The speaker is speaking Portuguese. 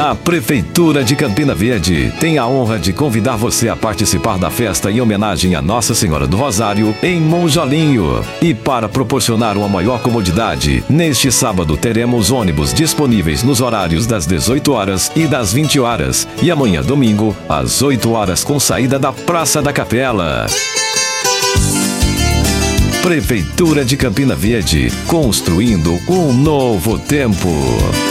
A Prefeitura de Campina Verde tem a honra de convidar você a participar da festa em homenagem a Nossa Senhora do Rosário em Monjolinho. E para proporcionar uma maior comodidade, neste sábado teremos ônibus disponíveis nos horários das 18 horas e das 20 horas. E amanhã, domingo, às 8 horas com saída da Praça da Capela. Prefeitura de Campina Verde, construindo um novo tempo.